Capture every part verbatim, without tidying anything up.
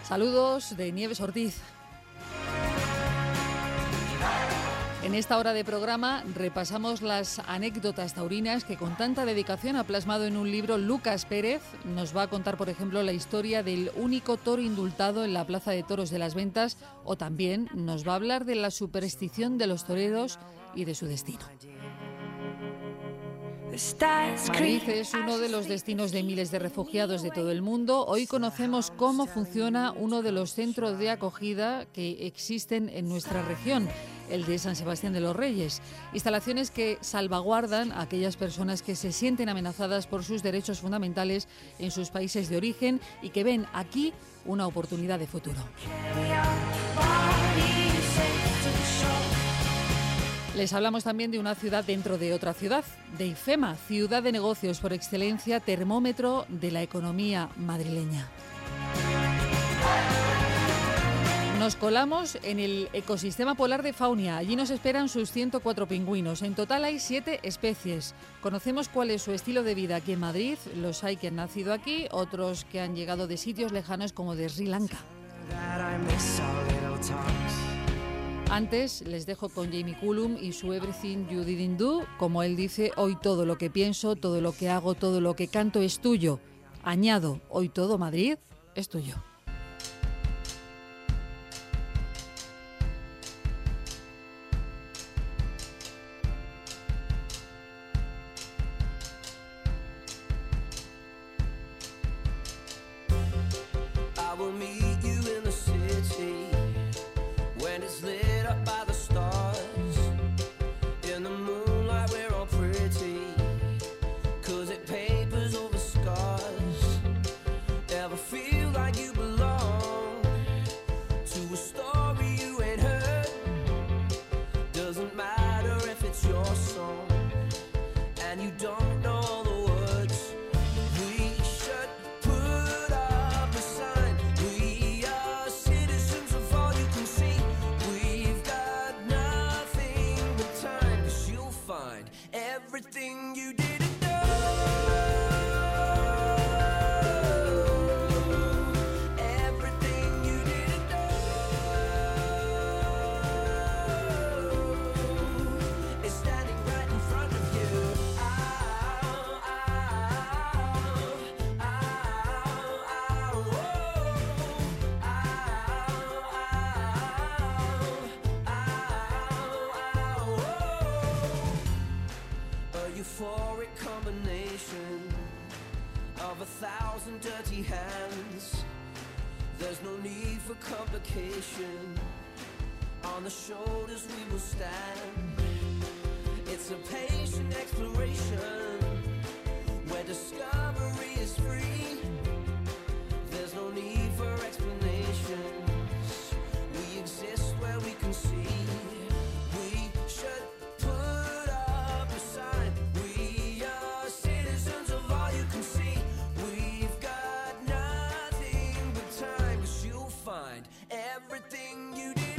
Saludos de Nieves Ortiz. En esta hora de programa repasamos las anécdotas taurinas que con tanta dedicación ha plasmado en un libro Lucas Pérez. Nos va a contar, por ejemplo, la historia del único toro indultado en la Plaza de Toros de Las Ventas, o también nos va a hablar de la superstición de los toreros y de su destino. Madrid es uno de los destinos de miles de refugiados de todo el mundo. Hoy conocemos cómo funciona uno de los centros de acogida que existen en nuestra región, el de San Sebastián de los Reyes. Instalaciones que salvaguardan a aquellas personas que se sienten amenazadas por sus derechos fundamentales en sus países de origen y que ven aquí una oportunidad de futuro. Les hablamos también de una ciudad dentro de otra ciudad, de IFEMA, ciudad de negocios por excelencia, termómetro de la economía madrileña. Nos colamos en el ecosistema polar de Faunia. Allí nos esperan sus ciento cuatro pingüinos. En total hay siete especies. Conocemos cuál es su estilo de vida aquí en Madrid. Los hay que han nacido aquí, otros que han llegado de sitios lejanos como de Sri Lanka. Antes les dejo con Jamie Cullum y su Everything You Didn't Do. Como él dice, hoy todo lo que pienso, todo lo que hago, todo lo que canto es tuyo. Añado, hoy todo Madrid es tuyo. On the shoulders we will stand. It's a patient exploration where discovery is free. There's no need for explanations. We exist where we can see. We should put up a sign. We are citizens of all you can see. We've got nothing but time, 'cause you'll find everything you did.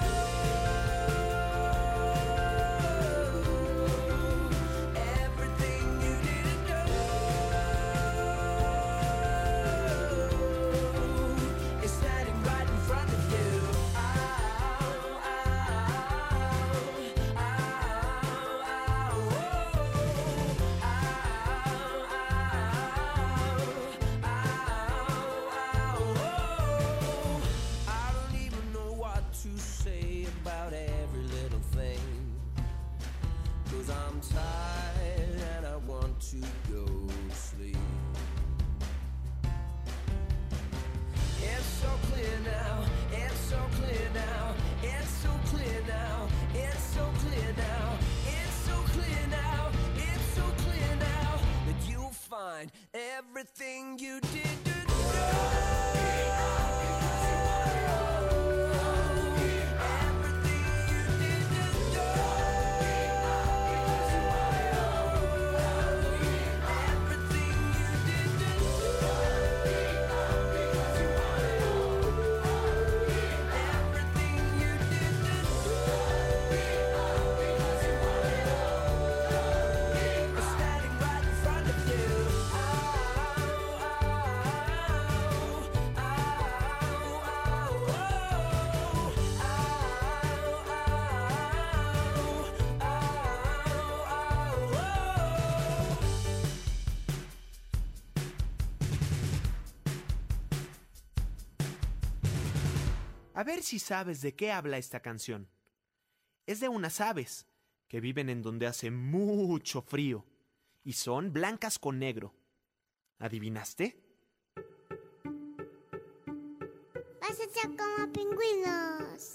Everything you did to do. A ver si sabes de qué habla esta canción. Es de unas aves que viven en donde hace mucho frío y son blancas con negro. ¿Adivinaste? Vas a ser como pingüinos.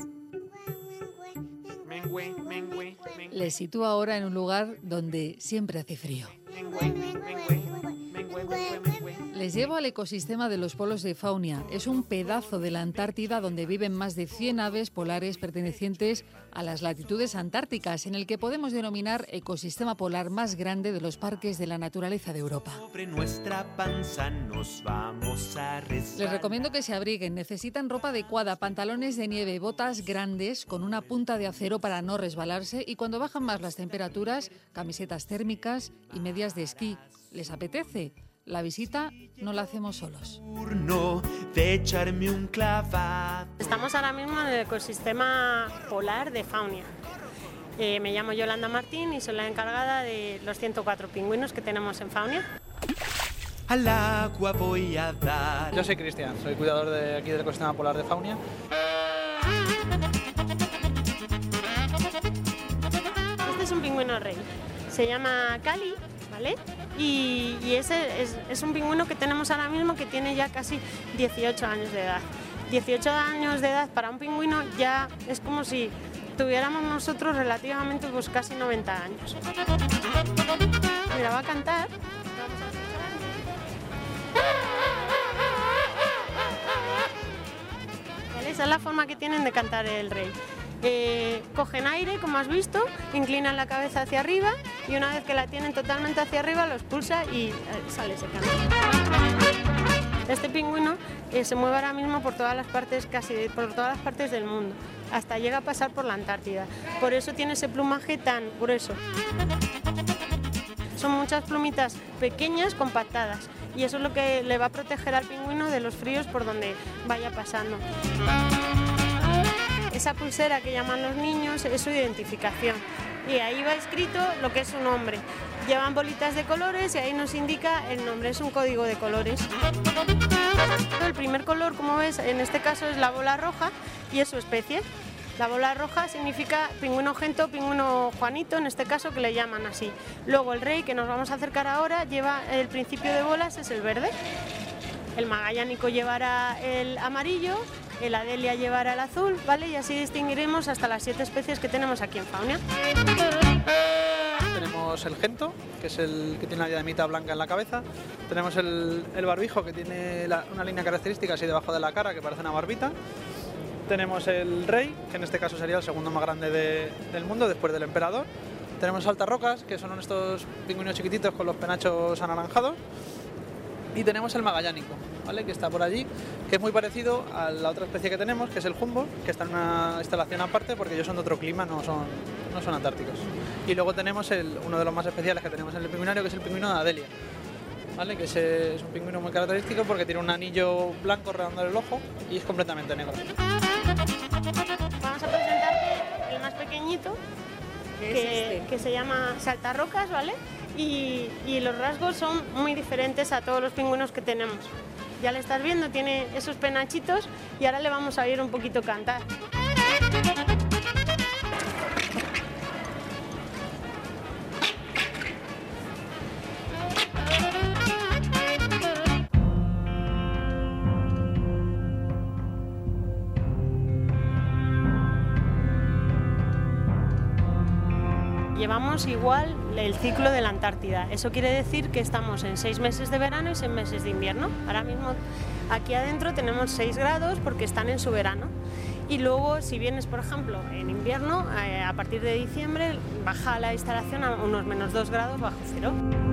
Mengüe, mengüe, mengüe. Les sitúa ahora en un lugar donde siempre hace frío. Mengüe, mengüe, mengüe, mengüe, mengüe. Les llevo al ecosistema de los polos de Faunia. Es un pedazo de la Antártida donde viven más de cien aves polares pertenecientes a las latitudes antárticas, en el que podemos denominar ecosistema polar más grande de los parques de la naturaleza de Europa. Sobre nuestra panza nos vamos a resbalar. Les recomiendo que se abriguen. Necesitan ropa adecuada, pantalones de nieve, botas grandes con una punta de acero para no resbalarse y cuando bajan más las temperaturas, camisetas térmicas y medias de esquí. ¿Les apetece? La visita no la hacemos solos. Turno de echarme un clavado. Estamos ahora mismo en el ecosistema polar de Faunia. Eh, me llamo Yolanda Martín y soy la encargada de los ciento cuatro pingüinos que tenemos en Faunia. Al agua voy a dar. Yo soy Cristian, soy cuidador de aquí del ecosistema polar de Faunia. Este es un pingüino rey, se llama Cali, ¿vale? Y, y ese es, es un pingüino que tenemos ahora mismo que tiene ya casi dieciocho años de edad. dieciocho años de edad para un pingüino ya es como si tuviéramos nosotros relativamente pues casi noventa años. Mira, va a cantar. Vamos a escuchar. ¿Vale? Esa es la forma que tienen de cantar el rey. Eh, cogen aire, como has visto, inclinan la cabeza hacia arriba y una vez que la tienen totalmente hacia arriba lo expulsa y eh, sale ese canto. Este pingüino eh, se mueve ahora mismo por todas las partes, casi por todas las partes del mundo, hasta llega a pasar por la Antártida. Por eso tiene ese plumaje tan grueso. Son muchas plumitas pequeñas compactadas y eso es lo que le va a proteger al pingüino de los fríos por donde vaya pasando. Esa pulsera que llaman los niños es su identificación y ahí va escrito lo que es su nombre. Llevan bolitas de colores y ahí nos indica el nombre, es un código de colores. El primer color, como ves, en este caso es la bola roja y es su especie. La bola roja significa pingüino gento, pingüino juanito, en este caso que le llaman así. Luego el rey, que nos vamos a acercar ahora, lleva el principio de bolas, es el verde. El magallánico llevará el amarillo, el adelia llevará el azul, ¿vale? Y así distinguiremos hasta las siete especies que tenemos aquí en Faunia. Tenemos el gento, que es el que tiene la diademita blanca en la cabeza. Tenemos el, el barbijo, que tiene la, una línea característica así debajo de la cara, que parece una barbita. Tenemos el rey, que en este caso sería el segundo más grande de, del mundo, después del emperador. Tenemos saltarrocas, que son estos pingüinos chiquititos con los penachos anaranjados. Y tenemos el magallánico, ¿vale? Que está por allí, que es muy parecido a la otra especie que tenemos, que es el jumbo, que está en una instalación aparte porque ellos son de otro clima, no son, no son antárticos. Y luego tenemos el, uno de los más especiales que tenemos en el pingüinario, que es el pingüino de Adelia, ¿vale? Que ese es un pingüino muy característico porque tiene un anillo blanco rodeando el ojo y es completamente negro. Vamos a presentarte el más pequeñito, que, que se llama saltarrocas, ¿vale? Y, y los rasgos son muy diferentes a todos los pingüinos que tenemos. Ya le estás viendo, tiene esos penachitos y ahora le vamos a oír un poquito cantar. Llevamos igual el ciclo de la Antártida. Eso quiere decir que estamos en seis meses de verano y seis meses de invierno. Ahora mismo aquí adentro tenemos seis grados porque están en su verano. Y luego, si vienes, por ejemplo, en invierno, eh, a partir de diciembre baja la instalación a unos menos dos grados bajo cero.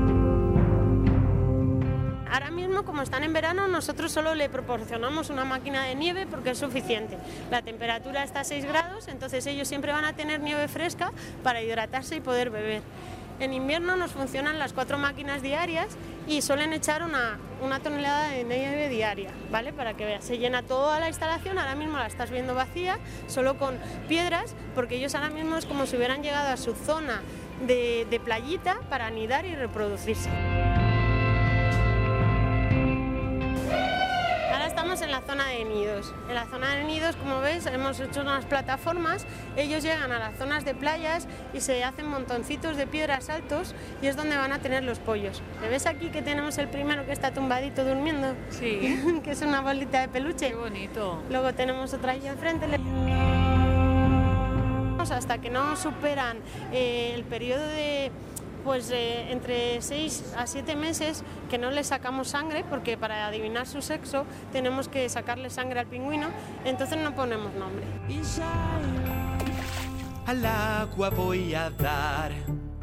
Ahora mismo, como están en verano, nosotros solo le proporcionamos una máquina de nieve porque es suficiente. La temperatura está a seis grados, entonces ellos siempre van a tener nieve fresca para hidratarse y poder beber. En invierno nos funcionan las cuatro máquinas diarias y suelen echar una, una tonelada de nieve diaria, ¿vale? Para que veas, se llena toda la instalación, ahora mismo la estás viendo vacía, solo con piedras, porque ellos ahora mismo es como si hubieran llegado a su zona de, de playita para anidar y reproducirse. Ahora estamos en la zona zona de nidos. En la zona de nidos, como ves, hemos hecho unas plataformas, ellos llegan a las zonas de playas y se hacen montoncitos de piedras altos y es donde van a tener los pollos. ¿Le ves aquí que tenemos el primero que está tumbadito durmiendo? Sí. Que es una bolita de peluche. Qué bonito. Luego tenemos otra ahí enfrente. Hasta que no superan eh, el periodo de pues eh, entre seis a siete meses que no le sacamos sangre, porque para adivinar su sexo tenemos que sacarle sangre al pingüino, entonces no ponemos nombre. Al agua voy a dar.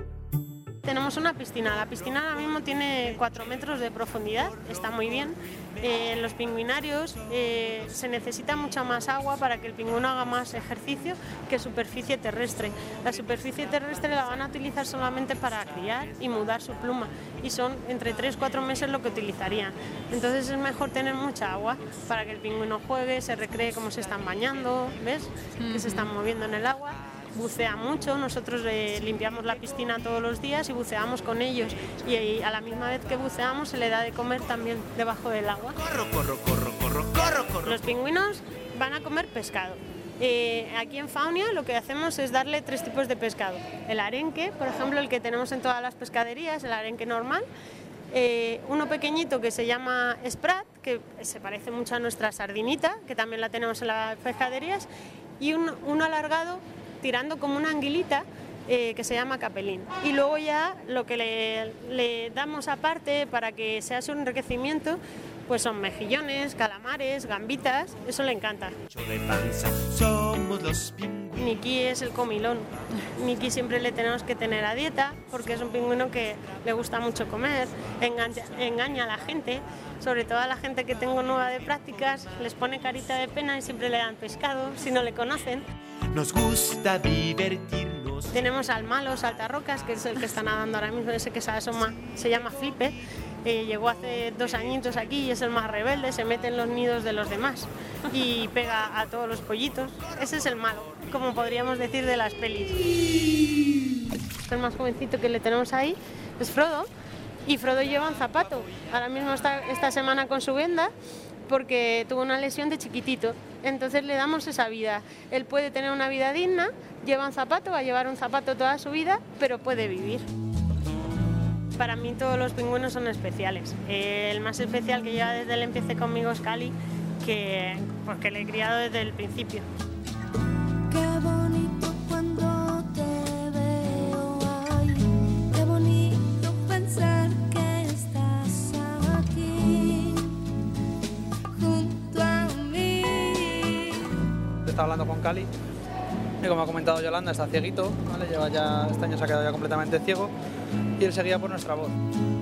Tenemos una piscina, la piscina ahora mismo tiene cuatro metros de profundidad, está muy bien. Eh, en los pingüinarios eh, se necesita mucha más agua para que el pingüino haga más ejercicio que superficie terrestre. La superficie terrestre la van a utilizar solamente para criar y mudar su pluma y son entre tres a cuatro meses lo que utilizarían. Entonces es mejor tener mucha agua para que el pingüino juegue, se recree como se están bañando, ¿ves? Que se están moviendo en el agua. Bucea mucho, nosotros eh, limpiamos la piscina todos los días y buceamos con ellos y, y a la misma vez que buceamos se le da de comer también debajo del agua. Corro, corro, corro, corro, corro, corro. Los pingüinos van a comer pescado. Eh, aquí en Faunia lo que hacemos es darle tres tipos de pescado. El arenque, por ejemplo, el que tenemos en todas las pescaderías, el arenque normal. Eh, uno pequeñito que se llama Sprat, que se parece mucho a nuestra sardinita, que también la tenemos en las pescaderías. Y un, uno alargado, tirando como una anguilita, eh, que se llama capelín. Y luego ya lo que le, le damos aparte para que sea su enriquecimiento, pues son mejillones, calamares, gambitas, eso le encanta. De panza, somos los pingüinos. Miki es el comilón. Miki siempre le tenemos que tener a dieta porque es un pingüino que le gusta mucho comer, engancha, engaña a la gente, sobre todo a la gente que tengo nueva de prácticas, les pone carita de pena y siempre le dan pescado si no le conocen. Nos gusta divertirnos. Tenemos al malo Saltarrocas, que es el que está nadando ahora mismo, ese que se asoma, se llama Flipe. Eh, llegó hace dos añitos aquí y es el más rebelde, se mete en los nidos de los demás y pega a todos los pollitos. Ese es el malo, como podríamos decir de las pelis. El más jovencito que le tenemos ahí es Frodo y Frodo lleva un zapato. Ahora mismo está esta semana con su venda porque tuvo una lesión de chiquitito, entonces le damos esa vida. Él puede tener una vida digna, lleva un zapato, va a llevar un zapato toda su vida, pero puede vivir. Para mí todos los pingüinos son especiales. El más especial que lleva desde el empecé conmigo es Cali, que, pues, que le he criado desde el principio. Qué bonito cuando te veo, ay, qué bonito pensar que estás aquí, junto a mí. Estaba hablando con Cali y como ha comentado Yolanda, está cieguito, ¿vale? Lleva ya, este año se ha quedado ya completamente ciego y él seguía por nuestra voz.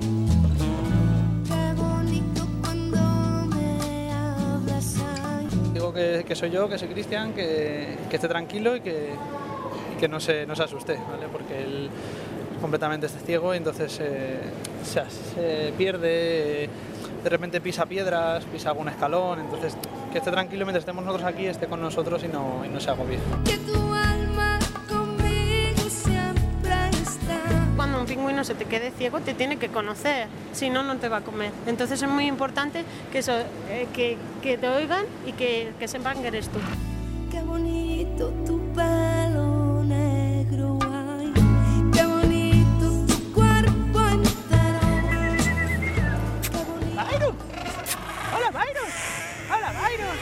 Qué bonito cuando me hablas, ay. Digo que, que soy yo, que soy Cristian, que, que esté tranquilo y que, y que no, se, no se asuste, ¿vale? Porque él completamente está ciego y entonces eh, se, se pierde, de repente pisa piedras, pisa algún escalón, entonces que esté tranquilo mientras estemos nosotros aquí, esté con nosotros y no, y no se agobie. Que tu alma conmigo siempre está. Cuando un pingüino se te quede ciego te tiene que conocer, si no, no te va a comer. Entonces es muy importante que, eso, eh, que, que te oigan y que, que sepan que eres tú. Qué bonito tu pelo negro, ay, qué bonito tu cuerpo entero. Qué bonito. ¡Byron! ¡Hola, Byron! ¡Hola, Byron!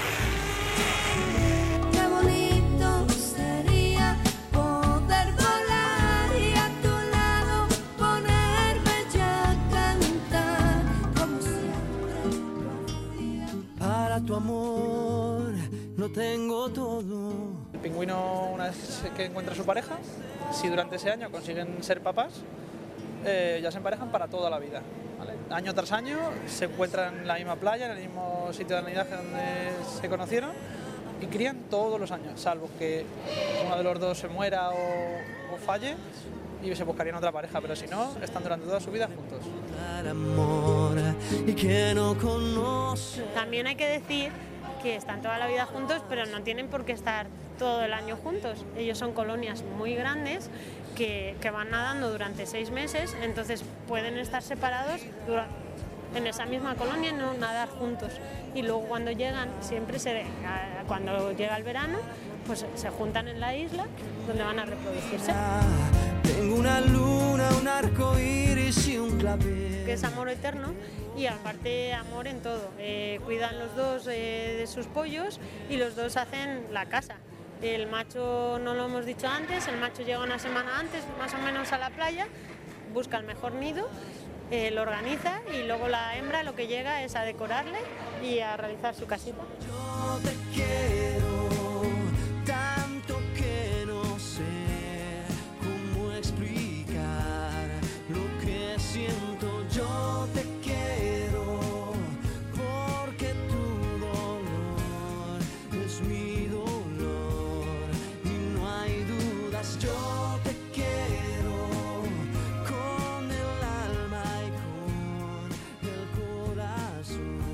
Qué bonito sería poder volar y a tu lado ponerme ya a cantar como siempre lo hacía. Para tu amor no tengo todo. El pingüino, una vez que encuentra a su pareja, si durante ese año consiguen ser papás, eh, ya se emparejan para toda la vida, ¿vale? Año tras año se encuentran en la misma playa, en el mismo sitio de anidaje donde se conocieron y crían todos los años, salvo que uno de los dos se muera o, o falle y se buscarían otra pareja, pero si no, están durante toda su vida juntos. Dar amor y que no conoce. También hay que decir que están toda la vida juntos, pero no tienen por qué estar todo el año juntos. Ellos son colonias muy grandes que, que van nadando durante seis meses, entonces pueden estar separados dura- en esa misma colonia, no nadar juntos. Y luego cuando llegan, siempre se cuando llega el verano, pues se juntan en la isla donde van a reproducirse. Tengo una luna, un arco iris y un clavel. Que es amor eterno y aparte amor en todo. Eh, cuidan los dos eh, de sus pollos y los dos hacen la casa. El macho, no lo hemos dicho antes, el macho llega una semana antes más o menos a la playa, busca el mejor nido, eh, lo organiza y luego la hembra lo que llega es a decorarle y a realizar su casita. Yo te quiero tanto que no sé cómo explicar lo que siento. Yo te quiero porque tu dolor es mi dolor y no hay dudas. Yo te quiero con el alma y con el corazón.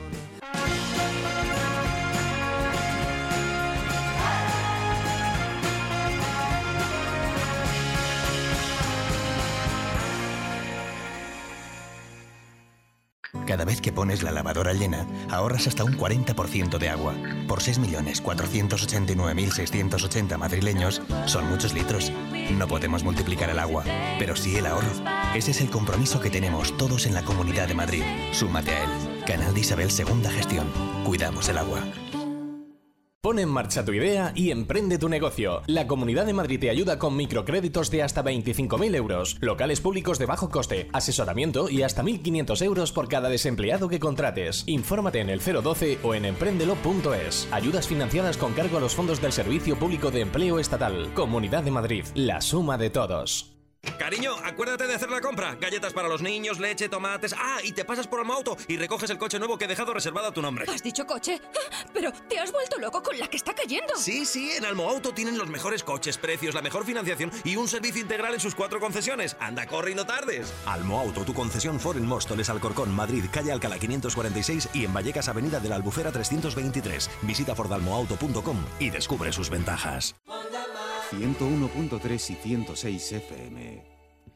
Cada vez que pones la lavadora llena, ahorras hasta un cuarenta por ciento de agua. Por seis millones cuatrocientos ochenta y nueve mil seiscientos ochenta madrileños, son muchos litros. No podemos multiplicar el agua, pero sí el ahorro. Ese es el compromiso que tenemos todos en la Comunidad de Madrid. Súmate a él. Canal de Isabel Segunda Gestión. Cuidamos el agua. Pon en marcha tu idea y emprende tu negocio. La Comunidad de Madrid te ayuda con microcréditos de hasta veinticinco mil euros, locales públicos de bajo coste, asesoramiento y hasta mil quinientos euros por cada desempleado que contrates. Infórmate en el cero doce o en emprendelo punto es. Ayudas financiadas con cargo a los fondos del Servicio Público de Empleo Estatal. Comunidad de Madrid, la suma de todos. Cariño, acuérdate de hacer la compra. Galletas para los niños, leche, tomates... Ah, y te pasas por Almoauto y recoges el coche nuevo que he dejado reservado a tu nombre. ¿Has dicho coche? Pero te has vuelto loco con la que está cayendo. Sí, sí, en Almoauto tienen los mejores coches, precios, la mejor financiación y un servicio integral en sus cuatro concesiones. Anda, corre y no tardes. Almoauto, tu concesión Ford en Móstoles, Alcorcón, Madrid, calle Alcalá quinientos cuarenta y seis y en Vallecas, avenida de la Albufera trescientos veintitrés. Visita ford almoauto punto com y descubre sus ventajas. ciento uno punto tres y ciento seis F M.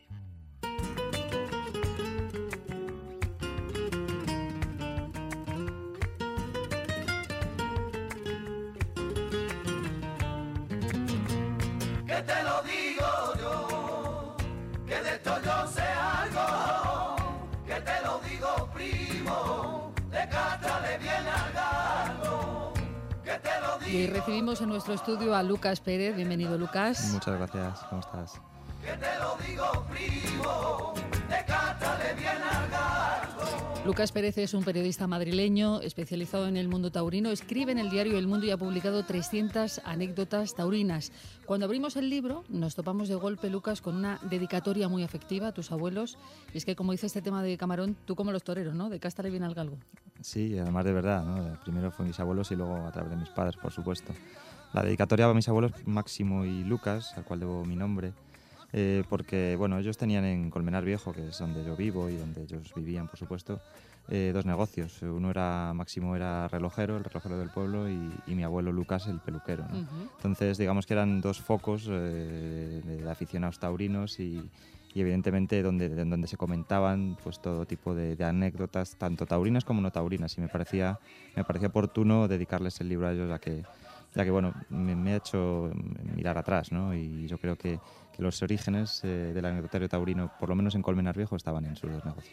Que te lo digo yo, que de esto yo sé algo, que te lo digo primo, de cátrale bien al galgo, que te lo digo. Y recibimos en nuestro estudio a Lucas Pérez. Bienvenido, Lucas. Muchas gracias, ¿cómo estás? Que te lo digo primo, de cátrale bien al galgo. Lucas Pérez es un periodista madrileño especializado en el mundo taurino. Escribe en el diario El Mundo y ha publicado trescientas anécdotas taurinas. Cuando abrimos el libro nos topamos de golpe, Lucas, con una dedicatoria muy afectiva a tus abuelos. Y es que, como dice este tema de Camarón, tú como los toreros, ¿no? De cástale bien al galgo. Sí, además de verdad, ¿no? Primero fue mis abuelos y luego a través de mis padres, por supuesto. La dedicatoria a mis abuelos, Máximo y Lucas, al cual debo mi nombre. Eh, porque bueno, ellos tenían en Colmenar Viejo, que es donde yo vivo y donde ellos vivían, por supuesto, eh, dos negocios. Uno era, Máximo era relojero, el relojero del pueblo, y, y mi abuelo Lucas, el peluquero, ¿no? Uh-huh. Entonces, digamos que eran dos focos eh, de, de aficionados taurinos y, y evidentemente donde, de, donde se comentaban pues todo tipo de, de anécdotas, tanto taurinas como no taurinas, y me parecía, me parecía oportuno dedicarles el libro a ellos, ya que ya que bueno, me, me ha hecho mirar atrás, ¿no? Y yo creo que, que los orígenes eh, del anecdotario taurino, por lo menos en Colmenar Viejo, estaban en sus dos negocios.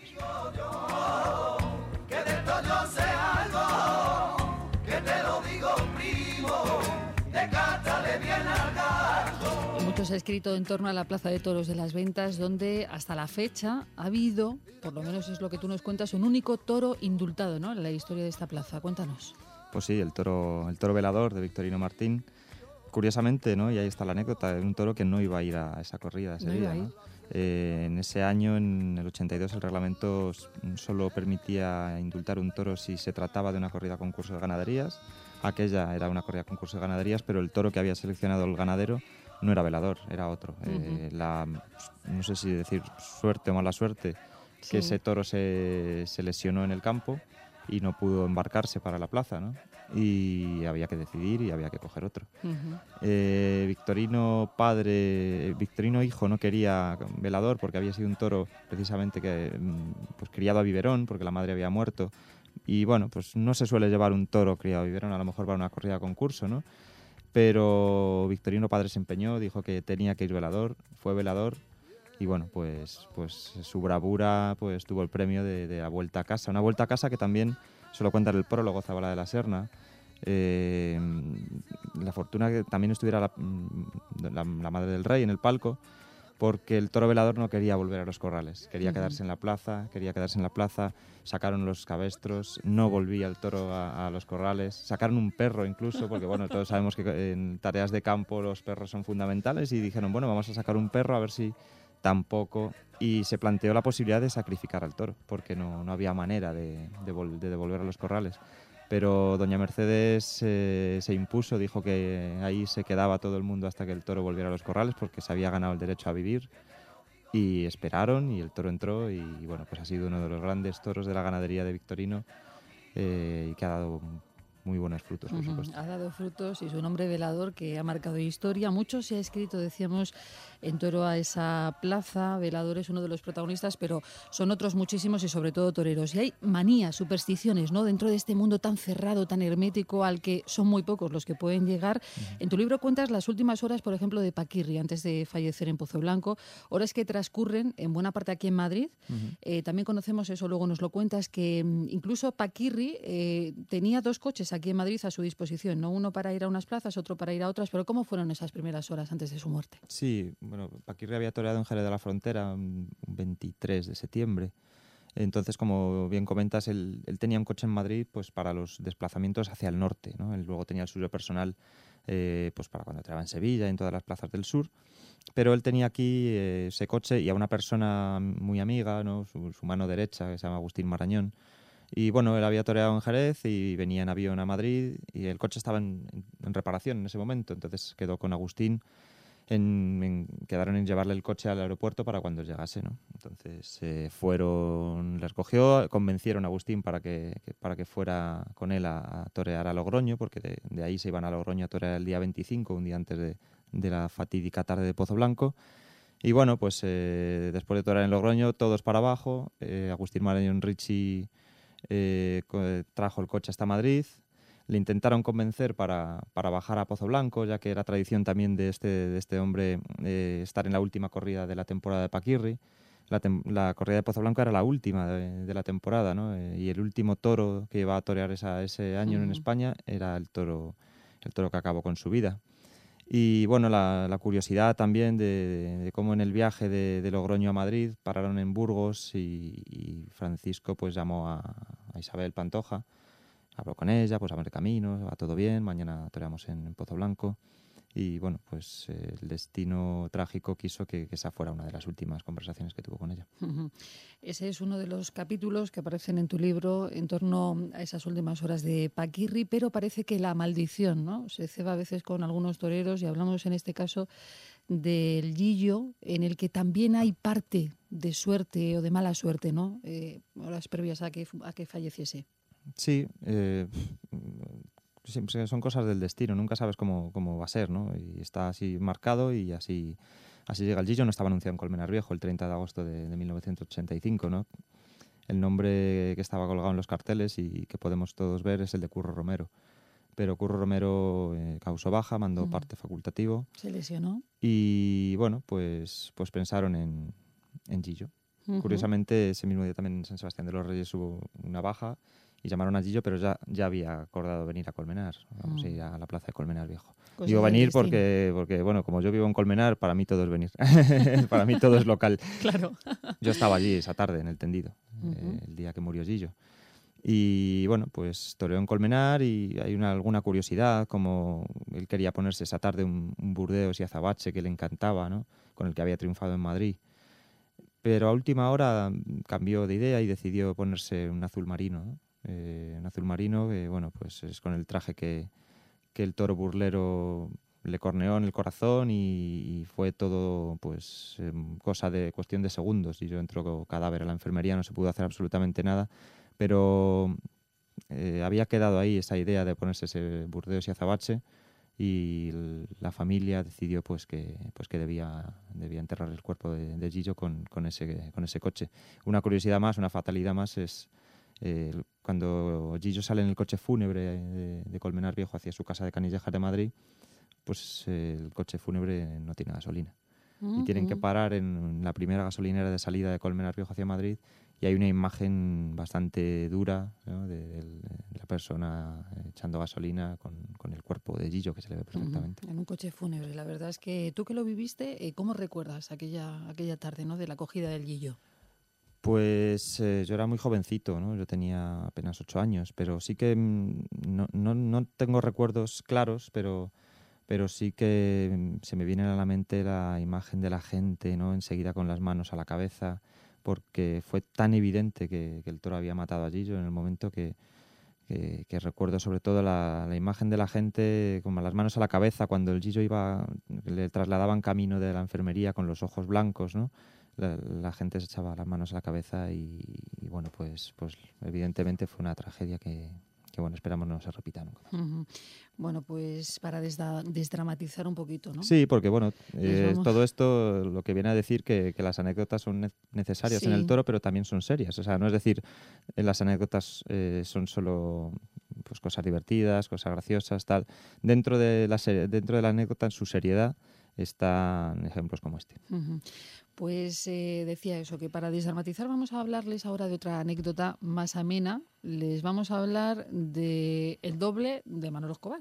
Que de esto yo sé algo, que te lo digo primo, de cátrale bien al galgo. Mucho se ha escrito en torno a la Plaza de Toros de las Ventas, donde hasta la fecha ha habido, por lo menos es lo que tú nos cuentas, un único toro indultado, ¿no?, en la historia de esta plaza. Cuéntanos. Pues sí, el toro, el toro velador de Victorino Martín. Curiosamente, ¿no?, y ahí está la anécdota, era un toro que no iba a ir a esa corrida ese no día, ¿no? Eh, en ese año, en el ochenta y dos, el reglamento solo permitía indultar un toro si se trataba de una corrida concurso de ganaderías. Aquella era una corrida concurso de ganaderías, pero el toro que había seleccionado el ganadero no era velador, era otro. Uh-huh. Eh, la, no sé si decir suerte o mala suerte, sí, que ese toro se, se lesionó en el campo y no pudo embarcarse para la plaza, ¿no? Y había que decidir y había que coger otro. Ujú. Eh, Victorino padre, eh, Victorino hijo no quería velador porque había sido un toro precisamente que mm, pues criado a biberón porque la madre había muerto. Y bueno, pues no se suele llevar un toro criado a biberón, a lo mejor para una corrida a concurso, ¿no? Pero Victorino padre se empeñó, dijo que tenía que ir velador, fue velador. Y bueno, pues, pues su bravura pues tuvo el premio de, de la Vuelta a Casa. Una Vuelta a Casa que también, se lo cuenta en el prólogo Zabala de la Serna, eh, la fortuna que también estuviera la, la, la madre del rey en el palco, porque el toro velador no quería volver a los corrales, quería Ujú. quedarse en la plaza, quería quedarse en la plaza, sacaron los cabestros, no volvía el toro a, a los corrales, sacaron un perro incluso, porque bueno, todos sabemos que en tareas de campo los perros son fundamentales, y dijeron, bueno, vamos a sacar un perro a ver si tampoco, y se planteó la posibilidad de sacrificar al toro, porque no, no había manera de, de, vol- de devolver a los corrales. Pero doña Mercedes eh, se impuso, dijo que ahí se quedaba todo el mundo hasta que el toro volviera a los corrales, porque se había ganado el derecho a vivir, y esperaron, y el toro entró, y, y bueno, pues ha sido uno de los grandes toros de la ganadería de Victorino, eh, y que ha dado muy buenos frutos, por Ujú. supuesto. Ha dado frutos y su nombre velador que ha marcado historia. Mucho se ha escrito, decíamos, en torno a esa plaza. Velador es uno de los protagonistas, pero son otros muchísimos y sobre todo toreros. Y hay manías, supersticiones, ¿no? Dentro de este mundo tan cerrado, tan hermético, al que son muy pocos los que pueden llegar. En tu libro cuentas las últimas horas, por ejemplo, de Paquirri, antes de fallecer en Pozoblanco, horas que transcurren en buena parte aquí en Madrid. Ujú. Eh, también conocemos eso, luego nos lo cuentas, que mm, incluso Paquirri eh, tenía dos coches aquí en Madrid a su disposición, ¿no? Uno para ir a unas plazas, otro para ir a otras, pero ¿cómo fueron esas primeras horas antes de su muerte? Sí, bueno, Paquirri había toreado en Jerez de la Frontera un veintitrés de septiembre. Entonces, como bien comentas, él, él tenía un coche en Madrid pues para los desplazamientos hacia el norte, ¿no? Él luego tenía el suyo personal eh, pues para cuando trabajaba en Sevilla y en todas las plazas del sur. Pero él tenía aquí eh, ese coche y a una persona muy amiga, ¿no? Su, su mano derecha, que se llama Agustín Marañón. Y bueno, él había toreado en Jerez y venía en avión a Madrid y el coche estaba en, en- en reparación en ese momento. Entonces quedó con Agustín, en, en- quedaron en llevarle el coche al aeropuerto para cuando llegase, ¿no? Entonces eh, fueron, les cogió, convencieron a Agustín para que, que- para que fuera con él a, a torear a Logroño, porque de, de ahí se iban a Logroño a torear el día veinticinco, un día antes de, de la fatídica tarde de Pozoblanco. Y bueno, pues eh, después de torear en Logroño, todos para abajo. eh, Agustín Marañón Ricci eh, co- trajo el coche hasta Madrid. Le intentaron convencer para, para bajar a Pozoblanco, ya que era tradición también de este, de este hombre eh, estar en la última corrida de la temporada de Paquirri. La, tem- la corrida de Pozoblanco era la última de, de la temporada, ¿no? Eh, y el último toro que iba a torear esa, ese año en Ujú. España era el toro, el toro que acabó con su vida. Y bueno, la, la curiosidad también de, de cómo en el viaje de, de Logroño a Madrid pararon en Burgos y, y Francisco pues llamó a, a Isabel Pantoja, habló con ella, pues a ver camino, va todo bien, mañana toreamos en, en Pozoblanco. Y bueno, pues eh, el destino trágico quiso que, que esa fuera una de las últimas conversaciones que tuvo con ella. Ujú. Ese es uno de los capítulos que aparecen en tu libro en torno a esas últimas horas de Paquirri, pero parece que la maldición, ¿no? Se ceba a veces con algunos toreros y hablamos en este caso del Gillo, en el que también hay parte de suerte o de mala suerte, ¿no? Eh, horas previas a que, a que falleciese. Sí, eh, siempre son cosas del destino, nunca sabes cómo, cómo va a ser, ¿no? Y está así marcado y así, así llega el Gillo. No estaba anunciado en Colmenar Viejo el treinta de agosto de, de mil novecientos ochenta y cinco, ¿no? El nombre que estaba colgado en los carteles y que podemos todos ver es el de Curro Romero. Pero Curro Romero eh, causó baja, mandó Ujú. parte facultativo Se lesionó. y bueno, pues, pues pensaron en, en Gillo. Ujú. Curiosamente, ese mismo día también en San Sebastián de los Reyes hubo una baja y llamaron a Gillo, pero ya, ya había acordado venir a Colmenar, vamos a Mm. ir a la plaza de Colmenar Viejo. Cosas Digo del venir destino. porque, porque, bueno, como yo vivo en Colmenar, para mí todo es venir. Para mí todo es local. Claro. Yo estaba allí esa tarde en el tendido, Ujú. eh, el día que murió Gillo. Y bueno, pues toreó en Colmenar y hay una, alguna curiosidad, como él quería ponerse esa tarde un, un Burdeos y azabache que le encantaba, ¿no? Con el que había triunfado en Madrid. Pero a última hora mm, cambió de idea y decidió ponerse un azul marino, ¿no? Eh, un azul marino que, bueno, pues es con el traje que, que el toro burlero le corneó en el corazón y, y fue todo pues em, cosa de cuestión de segundos. Y yo entró cadáver a la enfermería, no se pudo hacer absolutamente nada, pero eh, había quedado ahí esa idea de ponerse ese Burdeos y azabache, y l- la familia decidió pues que pues que debía debía enterrar el cuerpo de, de Gillo con, con ese con ese coche. Una curiosidad más, una fatalidad más es eh, cuando Gillo sale en el coche fúnebre de, de Colmenar Viejo hacia su casa de Canillejas de Madrid, pues eh, el coche fúnebre no tiene gasolina. Mm, Y tienen que mm. parar en la primera gasolinera de salida de Colmenar Viejo hacia Madrid, y hay una imagen bastante dura, ¿no?, de, de- de la persona echando gasolina con, con el cuerpo de Gillo, que se le ve perfectamente. Ujú, en un coche fúnebre. La verdad es que tú que lo viviste, eh, ¿cómo recuerdas aquella, aquella tarde, ¿no?, de la acogida del Gillo? Pues eh, yo era muy jovencito, ¿no? Yo tenía apenas ocho años, pero sí que mm, no, no, no tengo recuerdos claros, pero, pero sí que mm, se me viene a la mente la imagen de la gente, ¿no?, enseguida con las manos a la cabeza, porque fue tan evidente que, que el toro había matado a Gillo en el momento que, que, que recuerdo sobre todo la, la imagen de la gente con las manos a la cabeza cuando el Gillo iba, le trasladaban camino de la enfermería con los ojos blancos, ¿no? La, la gente se echaba las manos a la cabeza y, y bueno, pues, pues evidentemente fue una tragedia que, que bueno, esperamos no se repita nunca. Ujú. Bueno, pues para desda- desdramatizar un poquito, ¿no? Sí, porque bueno, Les eh, vamos- todo esto lo que viene a decir que, que las anécdotas son ne- necesarias en Sí. el toro, pero también son serias. O sea, no es decir, eh, las anécdotas eh, son solo pues cosas divertidas, cosas graciosas, tal. Dentro de la se- dentro de la anécdota, en su seriedad, están ejemplos como este. Ujú. Pues eh, decía eso, que para desdramatizar vamos a hablarles ahora de otra anécdota más amena. Les vamos a hablar de el doble de Manolo Escobar.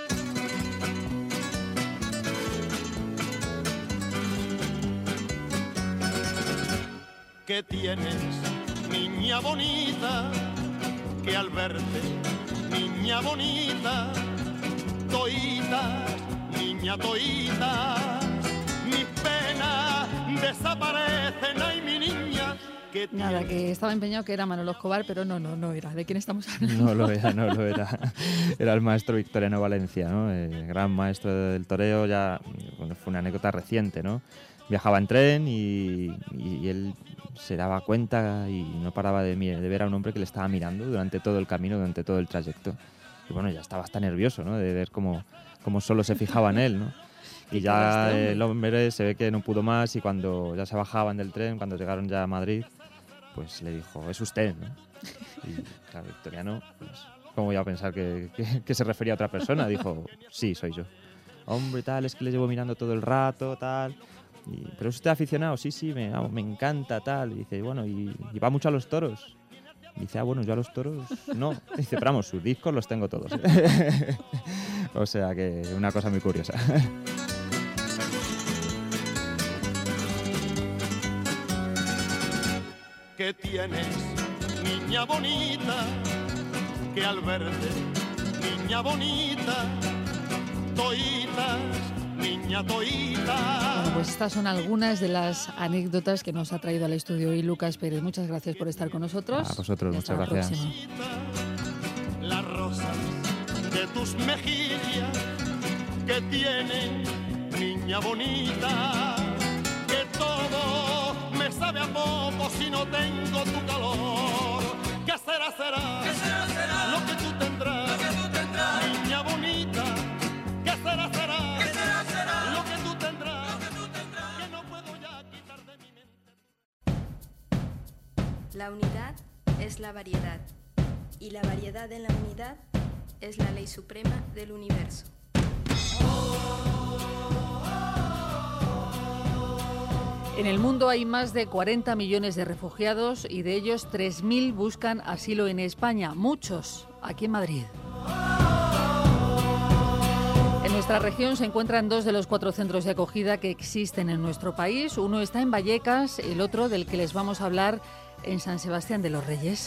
¿Qué tienes, niña bonita? Que al verte, niña bonita, toitas, niña toitas, mis penas desaparecen, ay mi niña. ¿Qué Nada, que estaba empeñado que era Manolo Escobar, pero no, no, no era. ¿De quién estamos hablando? No lo era, no lo era. Era el maestro Victoriano Valencia, ¿no? El gran maestro del toreo, ya bueno, fue una anécdota reciente, ¿no? Viajaba en tren y, y él se daba cuenta y no paraba de, mi- de ver a un hombre que le estaba mirando durante todo el camino, durante todo el trayecto. Y bueno, ya estaba hasta nervioso, ¿no?, de ver cómo, cómo solo se fijaba en él, ¿no? Y ya este hombre? el hombre se ve que no pudo más y cuando ya se bajaban del tren, cuando llegaron ya a Madrid, pues le dijo, es usted, ¿no? Y claro, Victoriano, pues, ¿cómo iba a pensar que, que- que se refería a otra persona? Dijo, sí, soy yo. Hombre, tal, es que le llevo mirando todo el rato, tal. Y, ¿pero es usted aficionado? Sí, sí, me, vamos, me encanta, tal. Y dice, bueno, ¿y, y va mucho a los toros? Y dice, ah, bueno, yo a los toros no. Y dice, pero vamos, sus discos los tengo todos. O sea que una cosa muy curiosa. ¿Qué tienes, niña bonita? Que al verte, niña bonita, toitas, niña toitas. Bueno, pues estas son algunas de las anécdotas que nos ha traído al estudio hoy Lucas Pérez. Muchas gracias por estar con nosotros. A vosotros, Y hasta muchas la gracias. próxima. Las rosas de tus mejillas que tienen, niña bonita, que todo me sabe a poco si no tengo tu calor. ¿Qué será, será? ¿Qué será, será? Lo que tú tendrás, lo que tú tendrás, niña bonita. ¿Qué será, será? ¿Qué será, será? Lo que tú tendrás, lo que tú tendrás, que no puedo ya quitar de mi mente. La unidad es la variedad y la variedad en la unidad es la ley suprema del universo. En el mundo hay más de cuarenta millones de refugiados y de ellos tres mil buscan asilo en España, muchos aquí en Madrid. En nuestra región se encuentran dos de los cuatro centros de acogida que existen en nuestro país. Uno está en Vallecas, el otro del que les vamos a hablar en San Sebastián de los Reyes.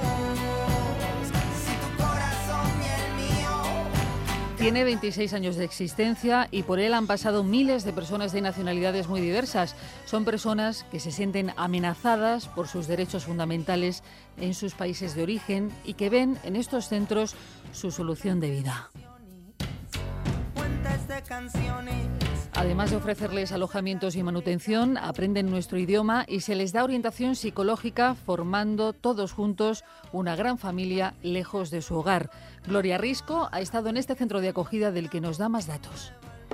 Tiene veintiséis años de existencia y por él han pasado miles de personas de nacionalidades muy diversas. Son personas que se sienten amenazadas por sus derechos fundamentales en sus países de origen y que ven en estos centros su solución de vida. Fuentes de canciones Además de ofrecerles alojamientos y manutención, aprenden nuestro idioma y se les da orientación psicológica, formando todos juntos una gran familia lejos de su hogar. Gloria Risco ha estado en este centro de acogida del que nos da más datos.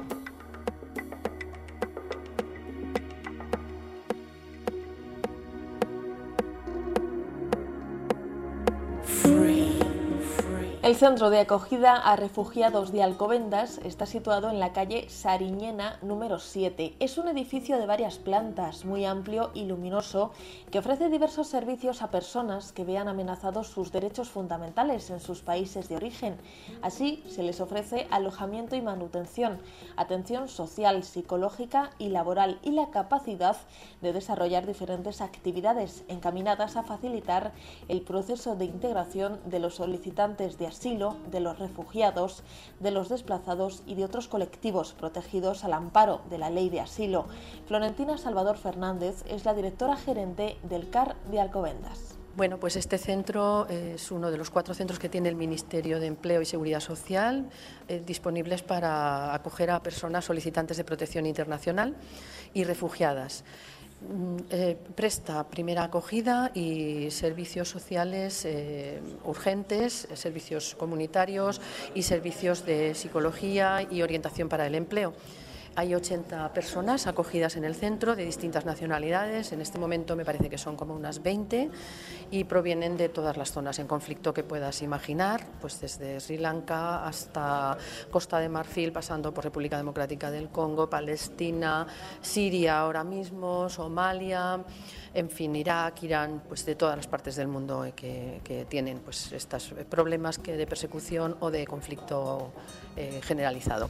El centro de acogida a refugiados de Alcobendas está situado en la calle Sariñena número siete. Es un edificio de varias plantas, muy amplio y luminoso, que ofrece diversos servicios a personas que vean amenazados sus derechos fundamentales en sus países de origen. Así, se les ofrece alojamiento y manutención, atención social, psicológica y laboral y la capacidad de desarrollar diferentes actividades encaminadas a facilitar el proceso de integración de los solicitantes de asilo, de los refugiados, de los desplazados y de otros colectivos protegidos al amparo de la Ley de Asilo. Florentina Salvador Fernández es la directora gerente del C A R de Alcobendas. Bueno, pues este centro es uno de los cuatro centros que tiene el Ministerio de Empleo y Seguridad Social eh, disponibles para acoger a personas solicitantes de protección internacional y refugiadas. Eh, presta primera acogida y servicios sociales eh, urgentes, servicios comunitarios y servicios de psicología y orientación para el empleo. Hay ochenta personas acogidas en el centro de distintas nacionalidades, en este momento me parece que son como unas veinte y provienen de todas las zonas en conflicto que puedas imaginar, pues desde Sri Lanka hasta Costa de Marfil, pasando por República Democrática del Congo, Palestina, Siria ahora mismo, Somalia, en fin, Irak, Irán, pues de todas las partes del mundo que, que tienen pues estos problemas que de persecución o de conflicto eh, generalizado.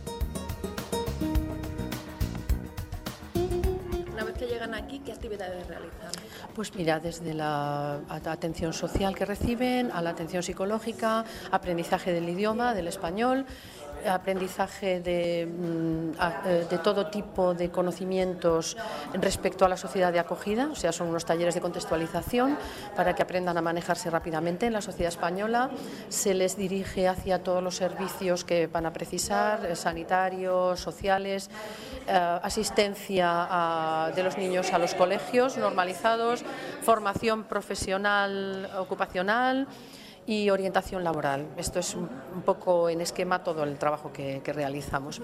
Que llegan aquí, ¿qué actividades realizan? Pues mira, desde la atención social que reciben, a la atención psicológica, aprendizaje del idioma, del español, aprendizaje de, de todo tipo de conocimientos respecto a la sociedad de acogida, o sea, son unos talleres de contextualización para que aprendan a manejarse rápidamente en la sociedad española. Se les dirige hacia todos los servicios que van a precisar, sanitarios, sociales, eh, asistencia a, de los niños a los colegios normalizados, formación profesional, ocupacional y orientación laboral. Esto es un poco en esquema todo el trabajo que, que realizamos.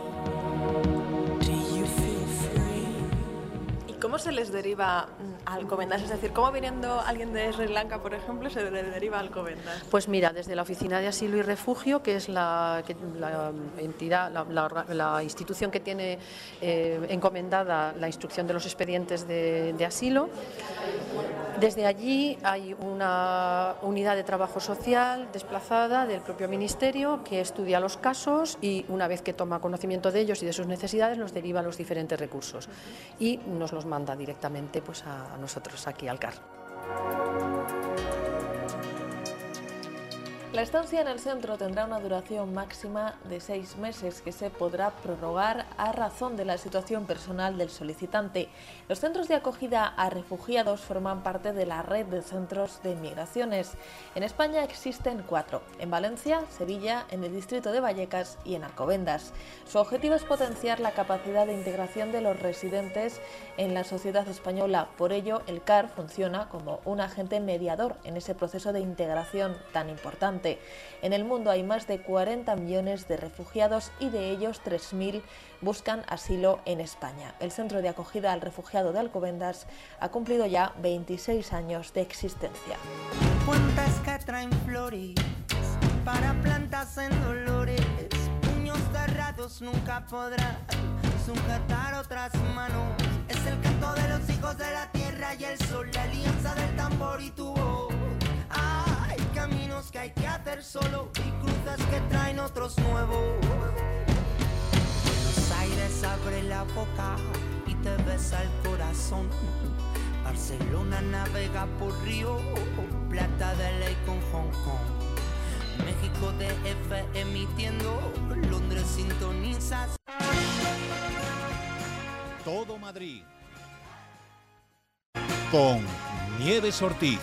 ¿Y cómo se les deriva a Alcobendas? Es decir, ¿cómo viniendo alguien de Sri Lanka, por ejemplo, se le deriva a Alcobendas? Pues mira, desde la Oficina de Asilo y Refugio, que es la, que, la entidad, la, la, la institución que tiene eh, encomendada la instrucción de los expedientes de, de asilo, desde allí hay una unidad de trabajo social desplazada del propio Ministerio que estudia los casos y una vez que toma conocimiento de ellos y de sus necesidades los deriva a los diferentes recursos y nos los manda directamente pues, a nosotros aquí al C A R. La estancia en el centro tendrá una duración máxima de seis meses que se podrá prorrogar a razón de la situación personal del solicitante. Los centros de acogida a refugiados forman parte de la red de centros de inmigraciones. En España existen cuatro, en Valencia, Sevilla, en el distrito de Vallecas y en Alcobendas. Su objetivo es potenciar la capacidad de integración de los residentes en la sociedad española. Por ello, el C A R funciona como un agente mediador en ese proceso de integración tan importante. En el mundo hay más de cuarenta millones de refugiados y de ellos tres mil buscan asilo en España. El centro de acogida al refugiado de Alcobendas ha cumplido ya veintiséis años de existencia. Cuentas que traen flores para plantas en dolores, puños cerrados nunca podrán sujetar otras manos. Es el canto de los hijos de la tierra y el sol, la alianza del tambor y tu voz. Hay caminos que hay que hacer solo y cruces que traen otros nuevos. Buenos Aires abre la boca y te besa el corazón. Barcelona navega por Río, Plata de Ley con Hong Kong. México D F emitiendo, Londres sintonizas. Todo Madrid con Nieves Ortiz.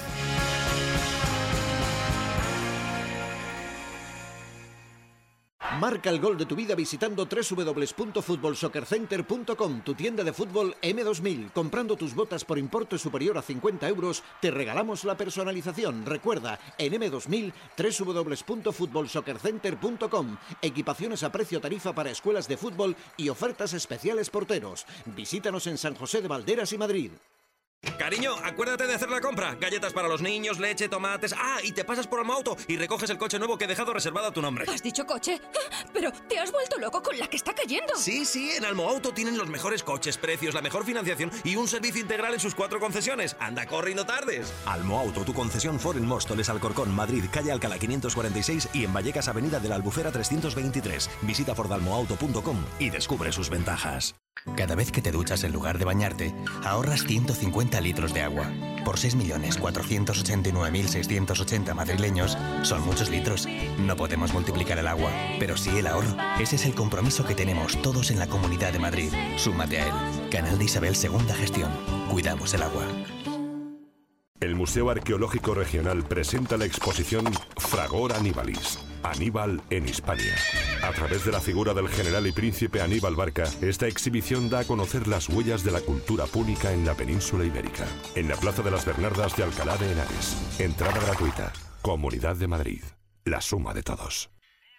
Marca el gol de tu vida visitando doble u doble u doble u punto fútbol soccer center punto com, tu tienda de fútbol eme dos mil. Comprando tus botas por importe superior a cincuenta euros, te regalamos la personalización. Recuerda, en eme dos mil, doble u doble u doble u punto fútbol soccer center punto com. Equipaciones a precio tarifa para escuelas de fútbol y ofertas especiales porteros. Visítanos en San José de Valderas y Madrid. Cariño, acuérdate de hacer la compra. Galletas para los niños, leche, tomates... Ah, y te pasas por Almoauto y recoges el coche nuevo que he dejado reservado a tu nombre. ¿Has dicho coche? Pero te has vuelto loco con la que está cayendo. Sí, sí, en Almoauto tienen los mejores coches, precios, la mejor financiación y un servicio integral en sus cuatro concesiones. Anda, corre y no tardes. Almoauto, tu concesión Ford en Móstoles, Alcorcón, Madrid, calle Alcalá quinientos cuarenta y seis y en Vallecas, avenida de la Albufera trescientos veintitrés. Visita ford almoauto punto com y descubre sus ventajas. Cada vez que te duchas en lugar de bañarte, ahorras ciento cincuenta litros de agua. Por seis millones cuatrocientos ochenta y nueve mil seiscientos ochenta madrileños, son muchos litros. No podemos multiplicar el agua, pero sí el ahorro. Ese es el compromiso que tenemos todos en la Comunidad de Madrid. Súmate a él. Canal de Isabel Segunda Gestión. Cuidamos el agua. El Museo Arqueológico Regional presenta la exposición Fragor Annibalis, Aníbal en Hispania. A través de la figura del general y príncipe Aníbal Barca, esta exhibición da a conocer las huellas de la cultura púnica en la península ibérica. En la Plaza de las Bernardas de Alcalá de Henares. Entrada gratuita. Comunidad de Madrid. La suma de todos.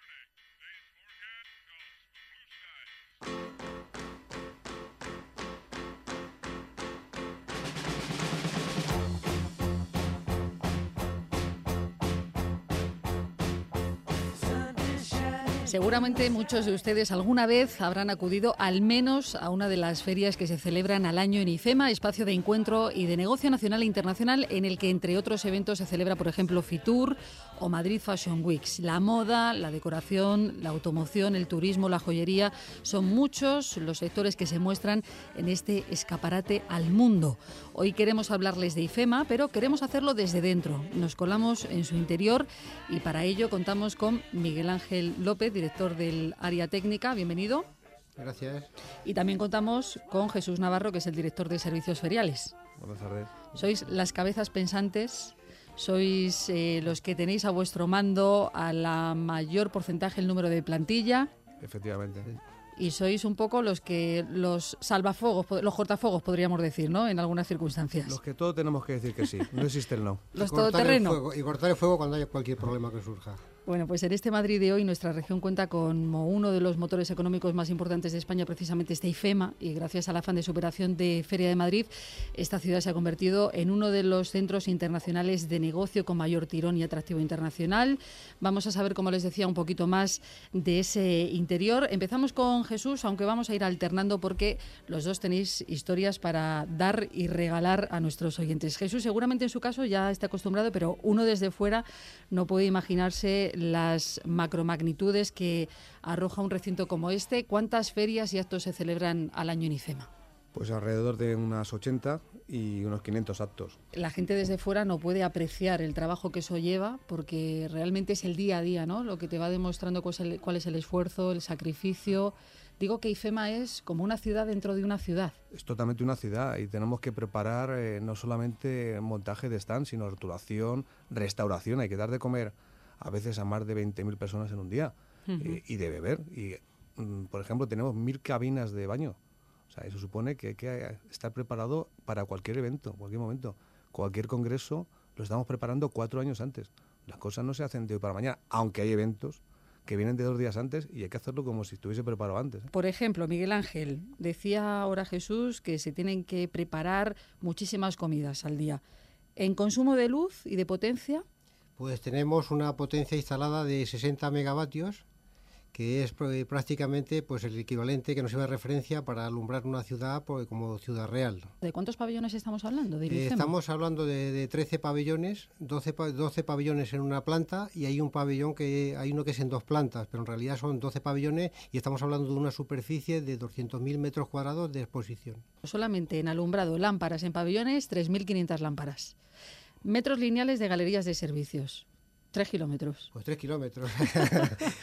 Seguramente muchos de ustedes alguna vez habrán acudido al menos a una de las ferias que se celebran al año en IFEMA, espacio de encuentro y de negocio nacional e internacional en el que, entre otros eventos, se celebra, por ejemplo, Fitur o Madrid Fashion Weeks. La moda, la decoración, la automoción, el turismo, la joyería, son muchos los sectores que se muestran en este escaparate al mundo. Hoy queremos hablarles de IFEMA, pero queremos hacerlo desde dentro. Nos colamos en su interior y para ello contamos con Miguel Ángel López, director del área técnica. Bienvenido. Gracias. Y también contamos con Jesús Navarro, que es el director de servicios feriales. Buenas tardes. Sois las cabezas pensantes, sois eh, los que tenéis a vuestro mando a la mayor porcentaje el número de plantilla. Efectivamente. Y sois un poco los que los salvafuegos, los cortafuegos, podríamos decir, ¿no? En algunas circunstancias. Los que todos tenemos que decir que sí. No existe el no. Los y todoterreno. Y cortar el fuego cuando haya cualquier problema que surja. Bueno, pues en este Madrid de hoy nuestra región cuenta como uno de los motores económicos más importantes de España, precisamente este IFEMA, y gracias al afán de superación de Feria de Madrid, esta ciudad se ha convertido en uno de los centros internacionales de negocio con mayor tirón y atractivo internacional. Vamos a saber, como les decía, un poquito más de ese interior. Empezamos con Jesús, aunque vamos a ir alternando porque los dos tenéis historias para dar y regalar a nuestros oyentes. Jesús, seguramente en su caso ya está acostumbrado, pero uno desde fuera no puede imaginarse las macromagnitudes que arroja un recinto como este. ¿Cuántas ferias y actos se celebran al año en IFEMA? Pues alrededor de unas ochenta y unos quinientos actos. La gente desde fuera no puede apreciar el trabajo que eso lleva porque realmente es el día a día, ¿no? Lo que te va demostrando cuál es el, cuál es el esfuerzo, el sacrificio. Digo que IFEMA es como una ciudad dentro de una ciudad. Es totalmente una ciudad y tenemos que preparar eh, no solamente montaje de stand, sino rotulación, restauración. Hay que dar de comer a veces a más de veinte mil personas en un día. Uh-huh. eh, y de beber. Y, mm, por ejemplo, tenemos mil cabinas de baño. O sea, eso supone que hay que estar preparado para cualquier evento, cualquier momento. Cualquier congreso lo estamos preparando cuatro años antes. Las cosas no se hacen de hoy para mañana, aunque hay eventos que vienen de dos días antes y hay que hacerlo como si estuviese preparado antes, ¿eh? Por ejemplo, Miguel Ángel, decía ahora Jesús que se tienen que preparar muchísimas comidas al día. ¿En consumo de luz y de potencia? Pues tenemos una potencia instalada de sesenta megavatios, que es prácticamente pues el equivalente que nos sirve de referencia para alumbrar una ciudad pues, como ciudad real. ¿De cuántos pabellones estamos hablando? ¿De eh, estamos hablando de, de trece pabellones, doce, doce pabellones en una planta y hay un pabellón que hay uno que es en dos plantas, pero en realidad son doce pabellones y estamos hablando de una superficie de doscientos mil metros cuadrados de exposición. Solamente en alumbrado, lámparas en pabellones, tres mil quinientas lámparas. Metros lineales de galerías de servicios. Tres kilómetros. Pues tres kilómetros.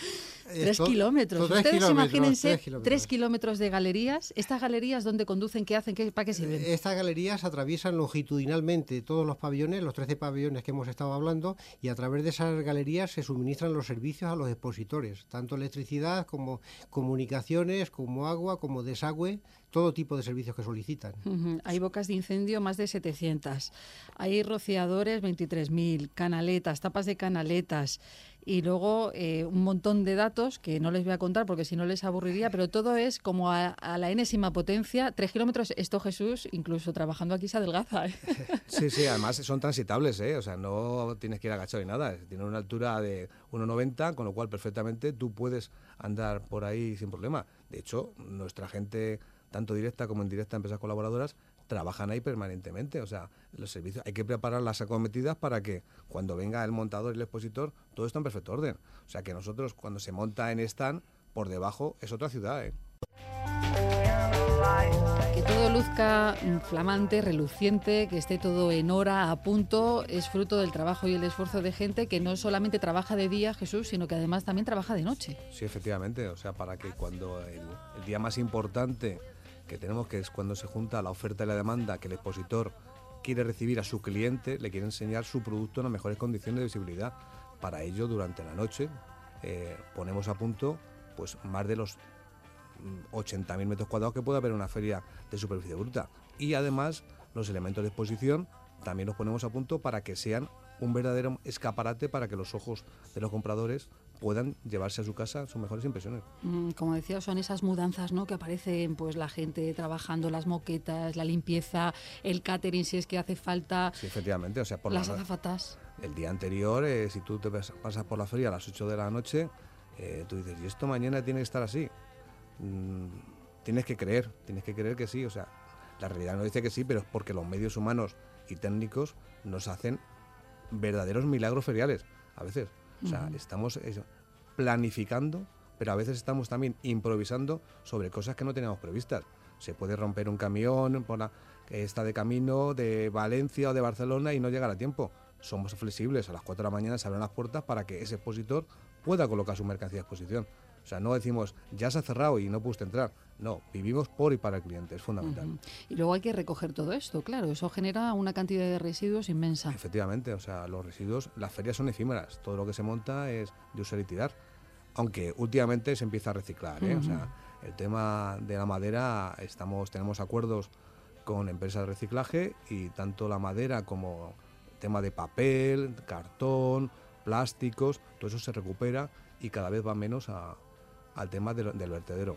Tres Esto- kilómetros. son tres Ustedes kilómetros, imagínense tres tres kilómetros. kilómetros de galerías. ¿Estas galerías dónde conducen? ¿Qué hacen? ¿Qué, ¿Para qué sirven? Estas galerías atraviesan longitudinalmente todos los pabellones, los trece pabellones que hemos estado hablando, y a través de esas galerías se suministran los servicios a los expositores, tanto electricidad como comunicaciones, como agua, como desagüe, todo tipo de servicios que solicitan. Ujú. Hay bocas de incendio más de setecientas. Hay rociadores veintitrés mil, canaletas, tapas de canaletas y luego eh, un montón de datos que no les voy a contar porque si no les aburriría, pero todo es como a, a la enésima potencia. Tres kilómetros, esto Jesús, incluso trabajando aquí se adelgaza. ¿eh? Sí, sí, además son transitables, ¿eh? O sea, no tienes que ir agachado ni nada. Tienen una altura de uno noventa, con lo cual perfectamente tú puedes andar por ahí sin problema. De hecho, nuestra gente, tanto directa como indirecta, empresas colaboradoras, trabajan ahí permanentemente. O sea, los servicios, hay que preparar las acometidas para que cuando venga el montador y el expositor, todo está en perfecto orden. O sea, que nosotros cuando se monta en stand, por debajo es otra ciudad, ¿eh? Que todo luzca mm, flamante, reluciente, que esté todo en hora, a punto, es fruto del trabajo y el esfuerzo de gente que no solamente trabaja de día, Jesús, sino que además también trabaja de noche. Sí, efectivamente. O sea, para que cuando el, el día más importante que tenemos, que es cuando se junta la oferta y la demanda, que el expositor quiere recibir a su cliente, le quiere enseñar su producto en las mejores condiciones de visibilidad. Para ello, durante la noche, eh, ponemos a punto pues más de los ochenta mil metros cuadrados que puede haber en una feria de superficie bruta. Y además, los elementos de exposición también los ponemos a punto para que sean un verdadero escaparate para que los ojos de los compradores puedan llevarse a su casa sus mejores impresiones. Mm, como decía, son esas mudanzas, ¿no?, que aparecen, pues la gente trabajando, las moquetas, la limpieza, el catering si es que hace falta, Sí, efectivamente. O sea, por las la, azafatas. el día anterior, eh, si tú te pas- pasas por la feria a las ocho de la noche, eh, tú dices, ¿y esto mañana tiene que estar así? Mm, tienes que creer, tienes que creer que sí. O sea, la realidad no dice que sí, pero es porque los medios humanos y técnicos nos hacen verdaderos milagros feriales, a veces. O sea, Ujú. estamos eso, planificando, pero a veces estamos también improvisando sobre cosas que no teníamos previstas. Se puede romper un camión por la- que está de camino de Valencia o de Barcelona y no llegar a tiempo. Somos flexibles, a las cuatro de la mañana se abren las puertas para que ese expositor pueda colocar su mercancía a exposición. O sea, no decimos, ya se ha cerrado y no puedes entrar. No, vivimos por y para el cliente, es fundamental. Ujú. Y luego hay que recoger todo esto, claro, eso genera una cantidad de residuos inmensa. Efectivamente, o sea, los residuos, las ferias son efímeras, todo lo que se monta es de usar y tirar, aunque últimamente se empieza a reciclar, ¿eh? O sea, el tema de la madera, estamos tenemos acuerdos con empresas de reciclaje y tanto la madera como el tema de papel, cartón, plásticos, todo eso se recupera y cada vez va menos a- al tema del, del vertedero.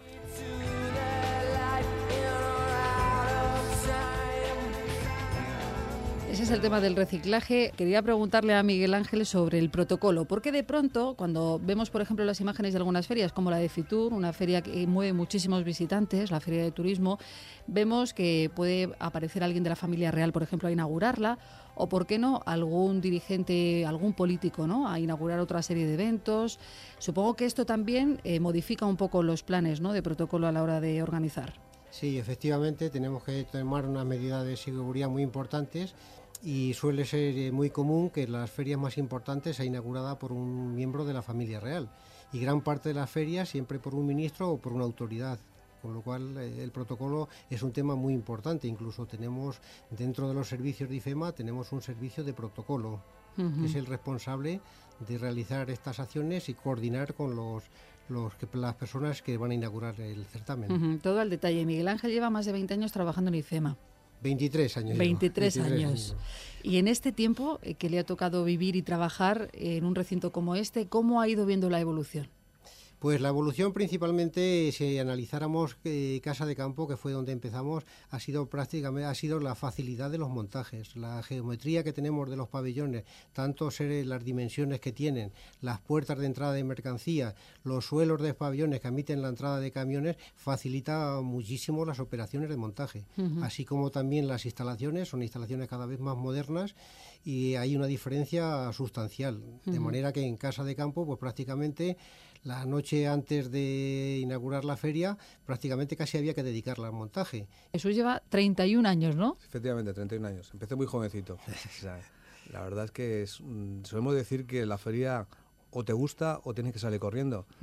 Ese es el tema del reciclaje. Quería preguntarle a Miguel Ángel sobre el protocolo, porque de pronto, cuando vemos, por ejemplo, las imágenes de algunas ferias, como la de Fitur, una feria que mueve muchísimos visitantes, la feria de turismo, vemos que puede aparecer alguien de la familia real, por ejemplo, a inaugurarla, o, por qué no, algún dirigente, algún político, ¿no?, a inaugurar otra serie de eventos. Supongo que esto también eh, modifica un poco los planes, ¿no?, de protocolo a la hora de organizar. Sí, efectivamente, tenemos que tomar unas medidas de seguridad muy importantes y suele ser eh, muy común que las ferias más importantes sea inaugurada por un miembro de la familia real y gran parte de las ferias siempre por un ministro o por una autoridad. Con lo cual eh, el protocolo es un tema muy importante. Incluso tenemos dentro de los servicios de IFEMA tenemos un servicio de protocolo, Ujú. que es el responsable de realizar estas acciones y coordinar con los, los que, las personas que van a inaugurar el certamen. Ujú, todo al detalle. Miguel Ángel lleva más de veinte años trabajando en IFEMA. veintitrés años. llevo, veintitrés veintitrés años. Y en este tiempo eh, que le ha tocado vivir y trabajar en un recinto como este, ¿cómo ha ido viendo la evolución? Pues la evolución principalmente, si analizáramos eh, Casa de Campo, que fue donde empezamos, ha sido prácticamente ha sido la facilidad de los montajes, la geometría que tenemos de los pabellones, tanto ser las dimensiones que tienen, las puertas de entrada de mercancía, los suelos de pabellones que admiten la entrada de camiones, facilita muchísimo las operaciones de montaje, Ujú. así como también las instalaciones, son instalaciones cada vez más modernas y hay una diferencia sustancial, de Ujú. manera que en Casa de Campo, pues prácticamente la noche antes de inaugurar la feria, prácticamente casi había que dedicarla al montaje. Jesús lleva treinta y un años, ¿no? Efectivamente, treinta y un años. Empecé muy jovencito. O sea, la verdad es que es, mm, solemos decir que la feria o te gusta o tienes que salir corriendo. Mm.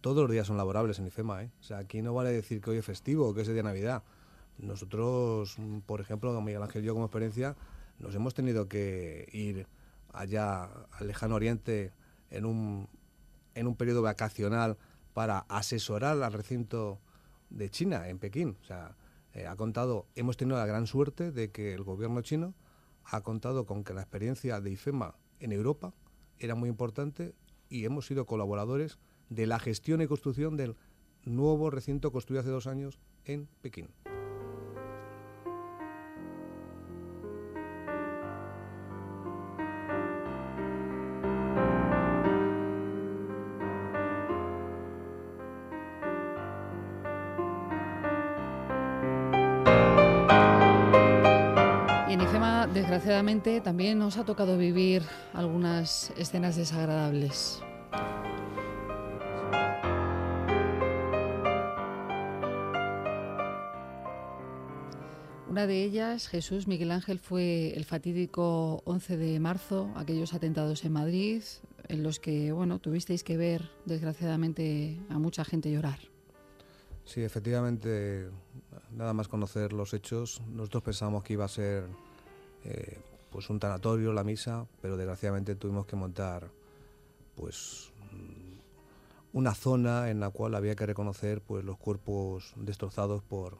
todos los días son laborables en IFEMA, ¿eh? O sea, aquí no vale decir que hoy es festivo o que es el día de Navidad. Nosotros, por ejemplo, Miguel Ángel y yo como experiencia, nos hemos tenido que ir allá al lejano oriente en un, en un periodo vacacional para asesorar al recinto de China, en Pekín. O sea, eh, ha contado, hemos tenido la gran suerte de que el gobierno chino ha contado con que la experiencia de IFEMA en Europa era muy importante y hemos sido colaboradores de la gestión y construcción del nuevo recinto construido hace dos años en Pekín. Desgraciadamente también nos ha tocado vivir algunas escenas desagradables. Una de ellas, Jesús, Miguel Ángel, fue el fatídico once de marzo, aquellos atentados en Madrid, en los que, bueno, tuvisteis que ver, desgraciadamente, a mucha gente llorar. Sí, efectivamente, nada más conocer los hechos, nosotros pensábamos que iba a ser eh, pues un tanatorio, la misa, pero desgraciadamente tuvimos que montar pues una zona en la cual había que reconocer pues los cuerpos destrozados por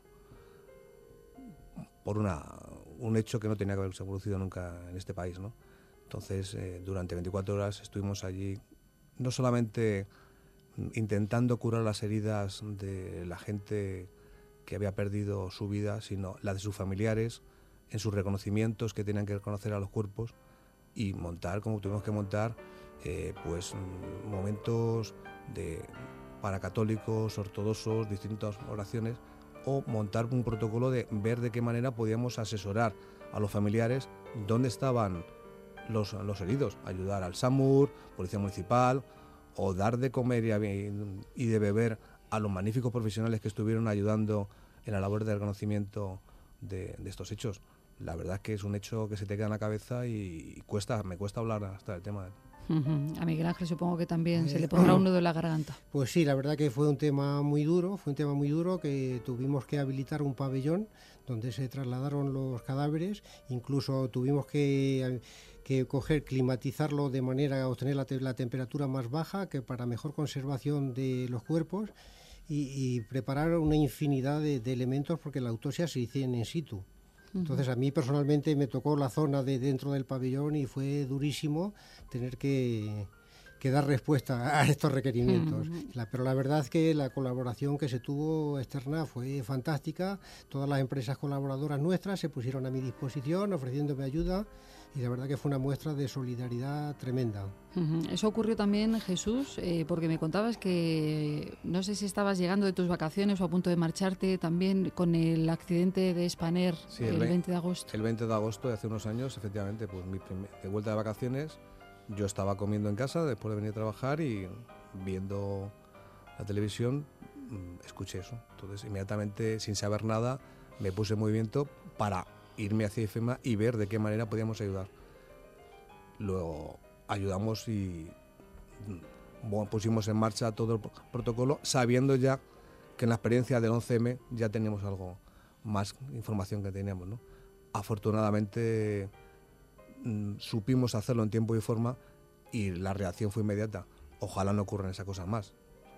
por una, un hecho que no tenía que haberse producido nunca en este país, ¿no? Entonces, eh, durante veinticuatro horas estuvimos allí, no solamente intentando curar las heridas de la gente que había perdido su vida, sino las de sus familiares, en sus reconocimientos que tenían que reconocer a los cuerpos y montar, como tuvimos que montar, eh, pues momentos de, para católicos, ortodoxos, distintas oraciones, o montar un protocolo de ver de qué manera podíamos asesorar a los familiares dónde estaban los, los heridos, ayudar al SAMUR, Policía Municipal, o dar de comer y, y de beber a los magníficos profesionales que estuvieron ayudando en la labor de reconocimiento de, de estos hechos. La verdad es que es un hecho que se te queda en la cabeza y, y cuesta, me cuesta hablar hasta del tema. Uh-huh. A Miguel Ángel supongo que también eh, se le pondrá un nudo en la garganta. Pues sí, la verdad que fue un tema muy duro, fue un tema muy duro que tuvimos que habilitar un pabellón donde se trasladaron los cadáveres, incluso tuvimos que, que coger, climatizarlo de manera a obtener la, te- la temperatura más baja, que para mejor conservación de los cuerpos, y, y preparar una infinidad de, de elementos porque la autopsia se hizo in situ. Entonces a mí personalmente me tocó la zona de dentro del pabellón y fue durísimo tener que, que dar respuesta a estos requerimientos. Uh-huh. La, pero la verdad es que la colaboración que se tuvo externa fue fantástica. Todas las empresas colaboradoras nuestras se pusieron a mi disposición ofreciéndome ayuda y la verdad que fue una muestra de solidaridad tremenda. Uh-huh. Eso ocurrió también, Jesús, eh, porque me contabas que no sé si estabas llegando de tus vacaciones o a punto de marcharte también con el accidente de Spanair, sí, el, el veinte de agosto. El veinte de agosto de hace unos años, efectivamente, pues mi primer, de vuelta de vacaciones, yo estaba comiendo en casa después de venir a trabajar y viendo la televisión escuché eso. Entonces inmediatamente, sin saber nada, me puse en movimiento para irme hacia IFEMA y ver de qué manera podíamos ayudar. Luego ayudamos y bueno, pusimos en marcha todo el protocolo, sabiendo ya que en la experiencia del once eme ya teníamos algo más información que teníamos, ¿no? Afortunadamente mmm, supimos hacerlo en tiempo y forma y la reacción fue inmediata. Ojalá no ocurran esas cosas más.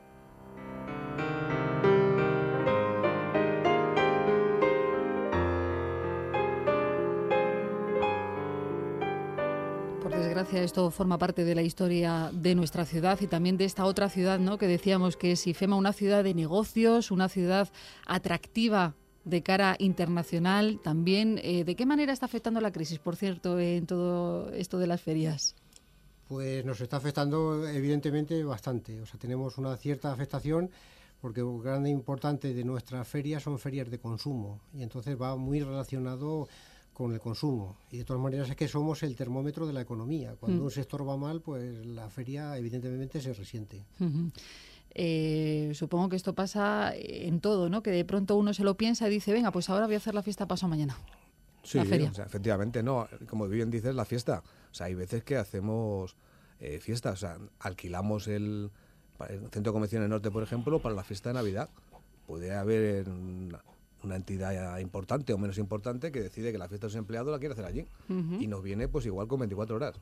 Desgracia, esto forma parte de la historia de nuestra ciudad y también de esta otra ciudad, ¿no? Que decíamos que es IFEMA, una ciudad de negocios, una ciudad atractiva de cara internacional también. Eh, ¿De qué manera está afectando la crisis, por cierto, en todo esto de las ferias? Pues nos está afectando evidentemente bastante. O sea, tenemos una cierta afectación porque un gran importante de nuestras ferias son ferias de consumo y entonces va muy relacionado con el consumo. Y de todas maneras es que somos el termómetro de la economía. Cuando mm. un sector va mal, pues la feria evidentemente se resiente. Uh-huh. Eh, supongo que esto pasa en todo, ¿no? Que de pronto uno se lo piensa y dice, venga, pues ahora voy a hacer la fiesta pasado mañana. Sí, la feria. O sea, efectivamente, no. Como bien dices, la fiesta. O sea, hay veces que hacemos eh, fiestas. O sea, alquilamos el, Para el Centro de Convenciones Norte, por ejemplo, para la fiesta de Navidad. Puede haber una, una entidad importante o menos importante que decide que la fiesta de los empleados la quiere hacer allí. Uh-huh. Y nos viene pues igual con veinticuatro horas.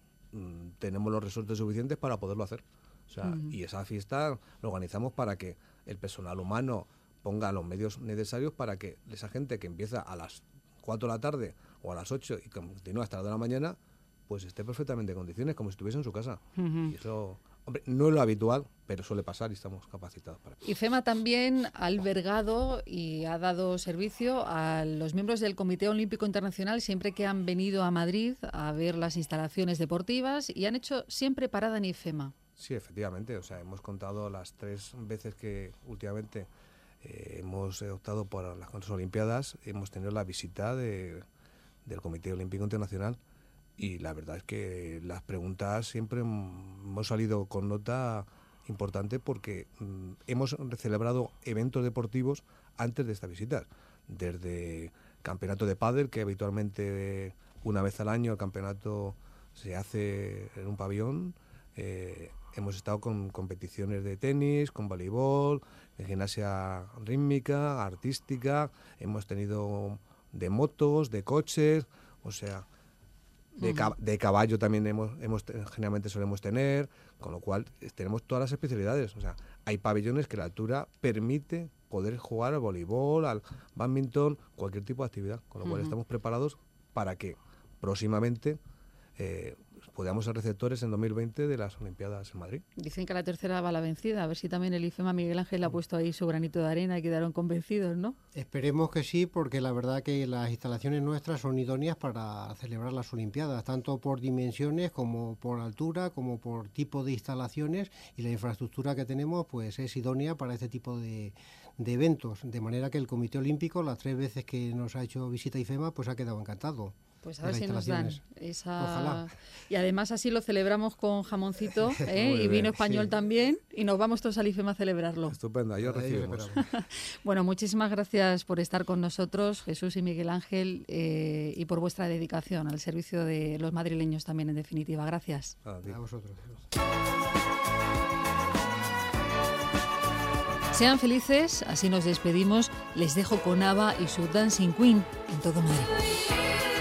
Mm, tenemos los resortes suficientes para poderlo hacer. O sea, uh-huh. Y esa fiesta lo organizamos para que el personal humano ponga los medios necesarios para que esa gente que empieza a las cuatro de la tarde o a las ocho y continúa hasta las dos de la mañana, pues esté perfectamente en condiciones, como si estuviese en su casa. Uh-huh. Y eso, hombre, no es lo habitual, pero suele pasar y estamos capacitados para eso. IFEMA también ha albergado y ha dado servicio a los miembros del Comité Olímpico Internacional siempre que han venido a Madrid a ver las instalaciones deportivas y han hecho siempre parada en IFEMA. Sí, efectivamente. O sea, hemos contado las tres veces que últimamente eh, hemos optado por las Olimpiadas, hemos tenido la visita de, del Comité Olímpico Internacional. Y la verdad es que las preguntas siempre hemos salido con nota importante porque mm, hemos celebrado eventos deportivos antes de estas visitas. Desde campeonato de pádel, que habitualmente una vez al año el campeonato se hace en un pabellón. Eh, hemos estado con competiciones de tenis, con voleibol, de gimnasia rítmica, artística. Hemos tenido de motos, de coches, o sea... De, cab- de caballo también hemos, hemos generalmente solemos tener, con lo cual tenemos todas las especialidades. O sea, hay pabellones que la altura permite poder jugar al voleibol, al bádminton, cualquier tipo de actividad, con lo cual uh-huh. estamos preparados para que próximamente eh, podamos ser receptores en dos mil veinte de las Olimpiadas en Madrid. Dicen que la tercera va la vencida, a ver si también el IFEMA Miguel Ángel le ha puesto ahí su granito de arena y quedaron convencidos, ¿no? Esperemos que sí, porque la verdad que las instalaciones nuestras son idóneas para celebrar las Olimpiadas, tanto por dimensiones como por altura, como por tipo de instalaciones, y la infraestructura que tenemos pues es idónea para este tipo de, de eventos, de manera que el Comité Olímpico, las tres veces que nos ha hecho visita IFEMA, pues ha quedado encantado. Pues a ver si nos dan esa... Ojalá. Y además así lo celebramos con jamoncito ¿eh? y vino español sí. también, y nos vamos todos al IFEMA a celebrarlo. Estupendo, ahí os recibimos. Bueno, muchísimas gracias por estar con nosotros, Jesús y Miguel Ángel, eh, y por vuestra dedicación al servicio de los madrileños también, en definitiva. Gracias. A, a vosotros. Sean felices, así nos despedimos. Les dejo con ABBA y su Dancing Queen en todo Madrid.